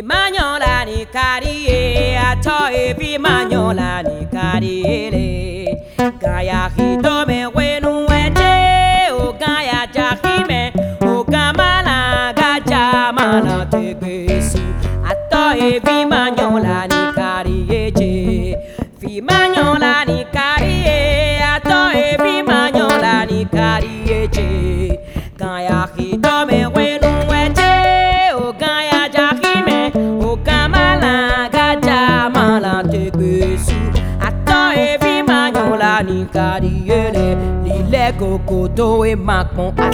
Manyola ni kariye atoe vi manyola ni kariye gaya hitome wenu eche o gaya jahime o gamala gaja mala tegesu atoe vi manyola ni kariye che vi manyola ni kariye atoe vi manyola ni kariye che gaya hitome wenu eche o gaya jahime o kamala gaja mala tegesu ato evi manyola ni kariele lile kokoto e makon.